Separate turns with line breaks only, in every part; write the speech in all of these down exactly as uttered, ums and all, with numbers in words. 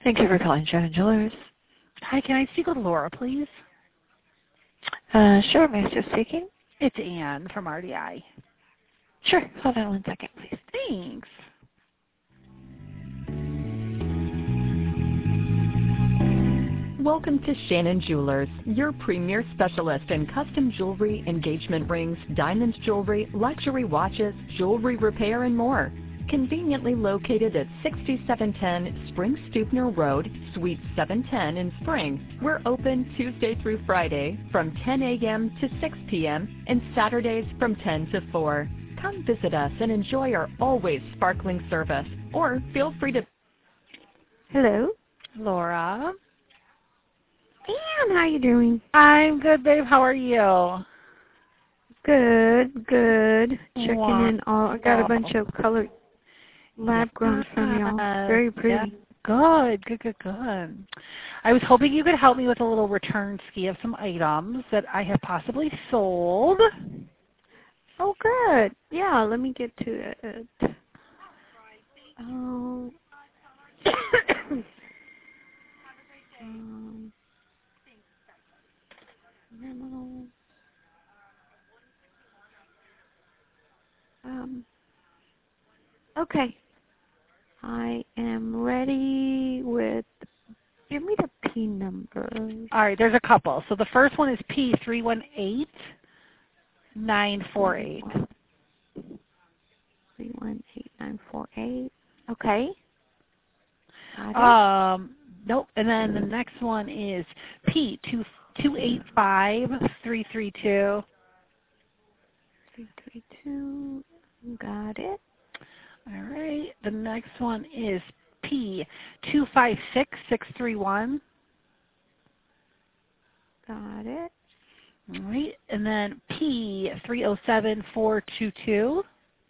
Thank you for calling Shannon Jewelers.
Hi, can I speak with Laura, please?
Uh, sure, Master speaking.
It's Ann from R D I.
Sure. Hold on one second, please.
Thanks.
Welcome to Shannon Jewelers, your premier specialist in custom jewelry, engagement rings, diamond jewelry, luxury watches, jewelry repair, and more. Conveniently located at sixty-seven ten Spring Stupner Road, Suite seven ten in Spring. We're open Tuesday through Friday from ten a m to six p m and Saturdays from ten to four. Come visit us and enjoy our always sparkling service, or feel free to...
Hello?
Laura?
Ann, how you doing?
I'm good, babe. How are you?
Good, good. Checking
Wow.
in all. I got a bunch of colored lab growns from y'all. Very pretty.
Yeah. Good, good, good, good. I was hoping you could help me with a little return ski of some items that I have possibly sold.
Oh, good. Yeah, let me get to it. Oh. um, no. Um. Okay. I am ready with, give me the P number.
All right, there's a couple. So the first one is P three one eight nine four eight.
three one eight nine four eight. Okay. Got it.
Um, nope. And then the next one is P two two eight five three three two.
three three two. Got it.
All right. The next one is P two five six six three one.
Got it.
All right. And then P three oh seven four two two.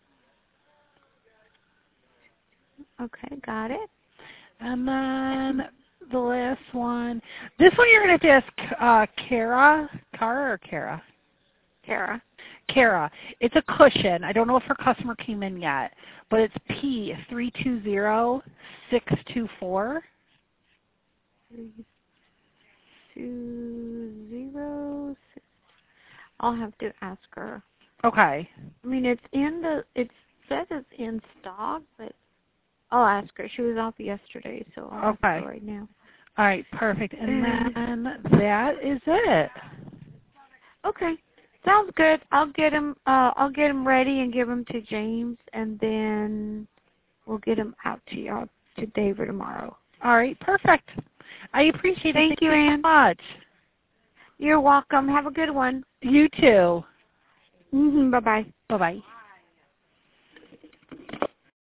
Okay, got it.
And then the last one. This one you're going to have to ask uh, Kara. Kara or Kara?
Kara.
Kara. It's a cushion. I don't know if her customer came in yet, but it's P three two zero six two four.
Three two zero six. I'll have to ask her.
Okay.
I mean, it's in the. It says it's in stock, but I'll ask her. She was off yesterday, so I'll ask
Okay.
her right now.
All right. Perfect. And then that is it.
Okay. Sounds good. I'll get him. Uh, I'll get him ready and give him to James, and then we'll get him out to y'all today or tomorrow.
All right. Perfect. I appreciate it.
Thank,
Thank
you,
you
Ann.
so much.
You're welcome. Have a good one.
You too.
Mm-hmm. Bye bye.
Bye bye.